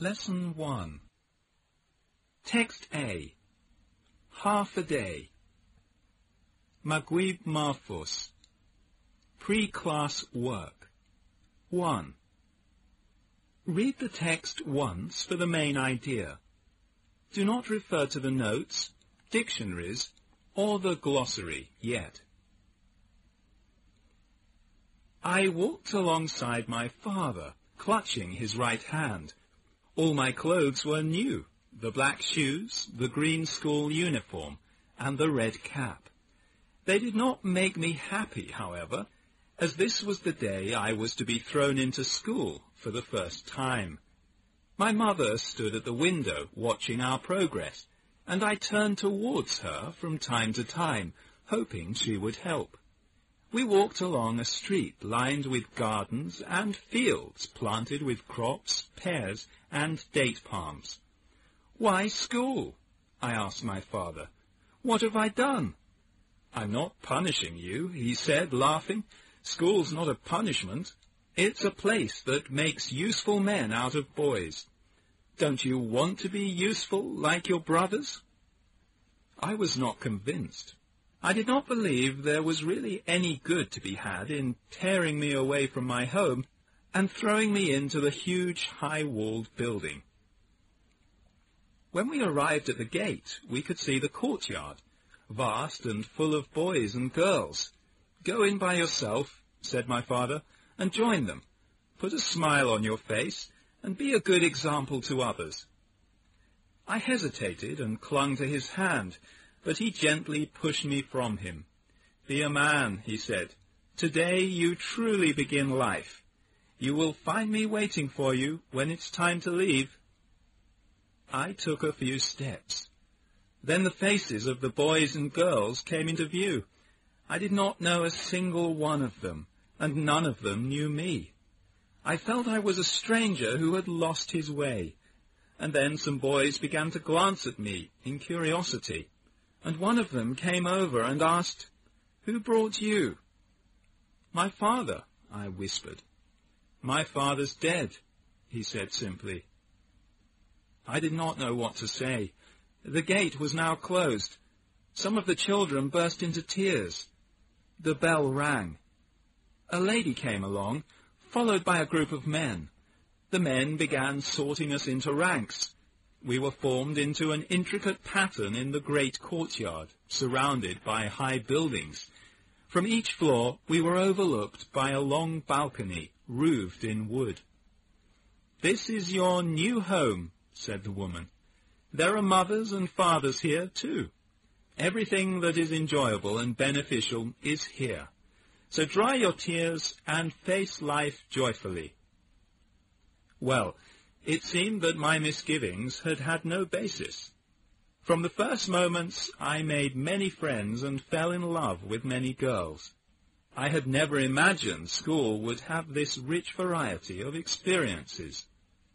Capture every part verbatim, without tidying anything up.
Lesson one. Text A. Half a day. Magwib Marfus. Pre-class work. one. Read the text once for the main idea. Do not refer to the notes, dictionaries, or the glossary yet. I walked alongside my father, clutching his right hand. All my clothes were new, the black shoes, the green school uniform, and the red cap. They did not make me happy, however, as this was the day I was to be thrown into school for the first time. My mother stood at the window watching our progress, and I turned towards her from time to time, hoping she would help. We walked along a street lined with gardens and fields planted with crops, pears, and date palms. "Why school?" I asked my father. "What have I done?" "I'm not punishing you," he said, laughing. "School's not a punishment. It's a place that makes useful men out of boys. Don't you want to be useful like your brothers?" I was not convinced. I did not believe there was really any good to be had in tearing me away from my home and throwing me into the huge high-walled building. When we arrived at the gate, we could see the courtyard, vast and full of boys and girls. "Go in by yourself," said my father, "and join them. Put a smile on your face and be a good example to others." I hesitated and clung to his hand, but he gently pushed me from him. "Be a man," he said. "Today you truly begin life. You will find me waiting for you when it's time to leave." I took a few steps. Then the faces of the boys and girls came into view. I did not know a single one of them, and none of them knew me. I felt I was a stranger who had lost his way. And then some boys began to glance at me in curiosity, and one of them came over and asked, "Who brought you?" "My father," I whispered. "My father's dead," he said simply. I did not know what to say. The gate was now closed. Some of the children burst into tears. The bell rang. A lady came along, followed by a group of men. The men began sorting us into ranks. We were formed into an intricate pattern in the great courtyard, surrounded by high buildings. From each floor we were overlooked by a long balcony, roofed in wood. "This is your new home," said the woman. "There are mothers and fathers here, too. Everything that is enjoyable and beneficial is here. So dry your tears and face life joyfully." Well, it seemed that my misgivings had had no basis. From the first moments, I made many friends and fell in love with many girls. I had never imagined school would have this rich variety of experiences.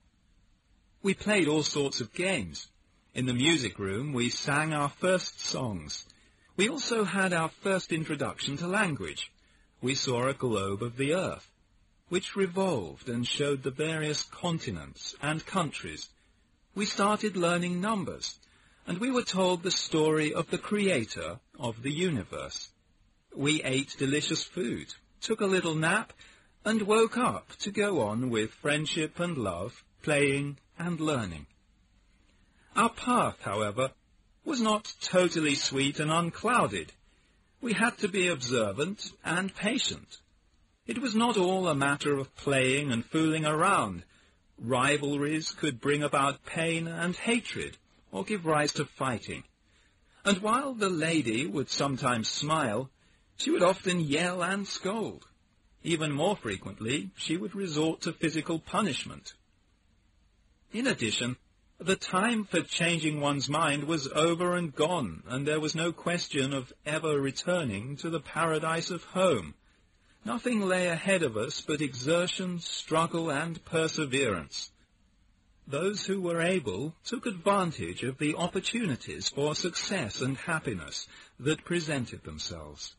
We played all sorts of games. In the music room, we sang our first songs. We also had our first introduction to language. We saw a globe of the earth, which revolved and showed the various continents and countries. We started learning numbers, and we were told the story of the creator of the universe. We ate delicious food, took a little nap, and woke up to go on with friendship and love, playing and learning. Our path, however, was not totally sweet and unclouded. We had to be observant and patient. It was not all a matter of playing and fooling around. Rivalries could bring about pain and hatred, or give rise to fighting. And while the lady would sometimes smile, she would often yell and scold. Even more frequently, she would resort to physical punishment. In addition, the time for changing one's mind was over and gone, and there was no question of ever returning to the paradise of home. Nothing lay ahead of us but exertion, struggle, and perseverance. Those who were able took advantage of the opportunities for success and happiness that presented themselves.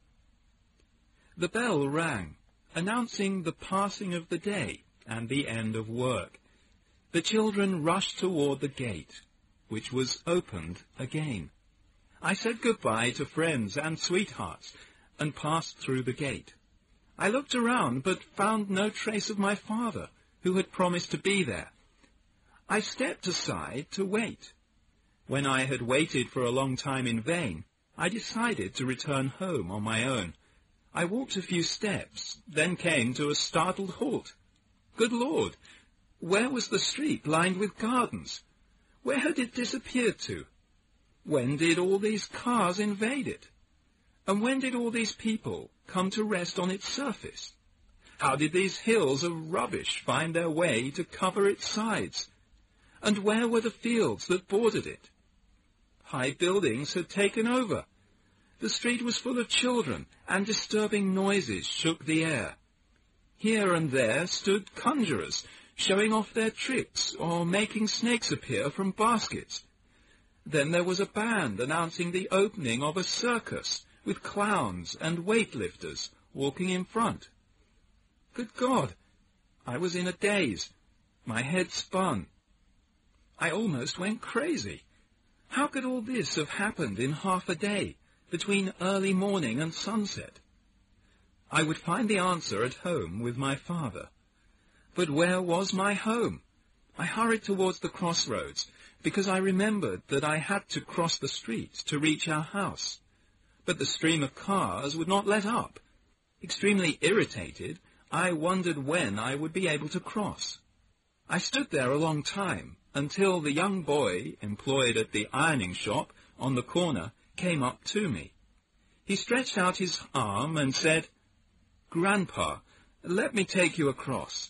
The bell rang, announcing the passing of the day and the end of work. The children rushed toward the gate, which was opened again. I said goodbye to friends and sweethearts, and passed through the gate. I looked around, but found no trace of my father, who had promised to be there. I stepped aside to wait. When I had waited for a long time in vain, I decided to return home on my own. I walked a few steps, then came to a startled halt. Good Lord! Where was the street lined with gardens? Where had it disappeared to? When did all these cars invade it? And when did all these people come to rest on its surface? How did these hills of rubbish find their way to cover its sides? And where were the fields that bordered it? High buildings had taken over. The street was full of children, and disturbing noises shook the air. Here and there stood conjurers, showing off their tricks or making snakes appear from baskets. Then there was a band announcing the opening of a circus, with clowns and weightlifters walking in front. Good God! I was in a daze. My head spun. I almost went crazy. How could all this have happened in half a day, between early morning and sunset? I would find the answer at home with my father. But where was my home? I hurried towards the crossroads, because I remembered that I had to cross the street to reach our house. But the stream of cars would not let up. Extremely irritated, I wondered when I would be able to cross. I stood there a long time, until the young boy employed at the ironing shop on the corner came up to me. He stretched out his arm and said, "Grandpa, let me take you across."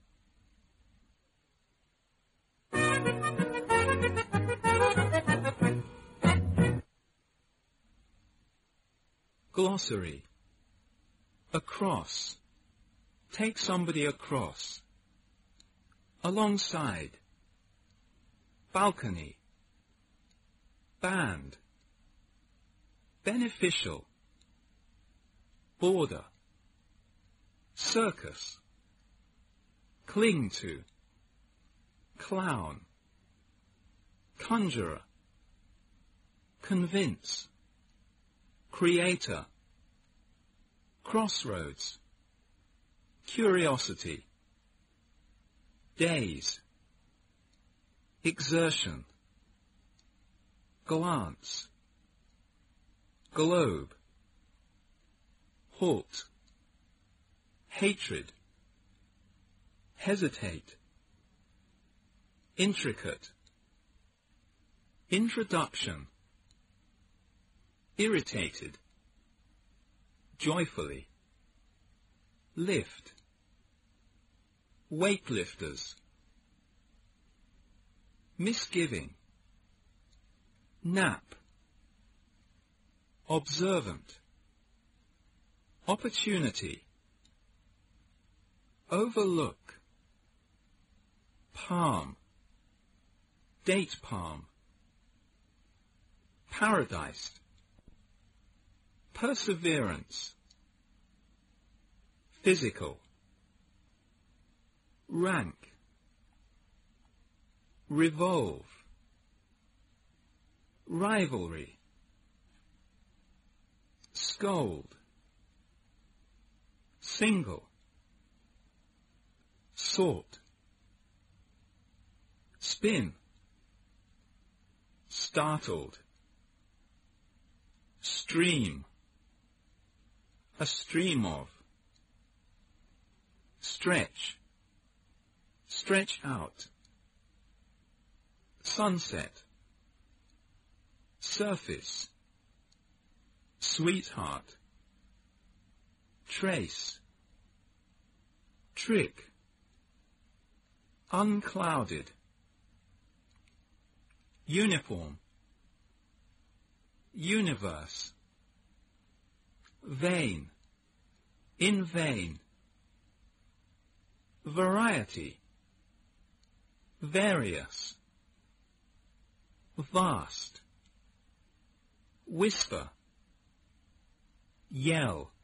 Glossary. Across. Take somebody across. Alongside. Balcony. Band. Beneficial. Border. Circus. Cling to. Clown. Conjurer. Convince. Creator. Crossroads. Curiosity. Daze. Exertion. Glance. Globe. Halt. Hatred. Hesitate. Intricate. Introduction. Irritated. Joyfully. Lift. Weightlifters. Misgiving. Nap. Observant. Opportunity. Overlook. Palm. Date palm. Paradise. Perseverance. Physical. Rank. Revolve. Rivalry. Scold. Single. Sort. Spin. Startled. Stream. A stream of. Stretch. Stretch out. Sunset. Surface. Sweetheart. Trace. Trick. Unclouded. Uniform. Universe. Vain. In vain. Variety. Various. Vast. Whisper. Yell.